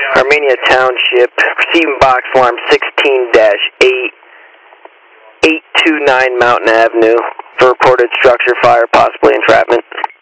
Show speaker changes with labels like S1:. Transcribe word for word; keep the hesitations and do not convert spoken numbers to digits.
S1: Armenia Township, receiving box alarm sixteen dash eight, eight two nine Mountain Avenue for reported structure fire, possibly entrapment.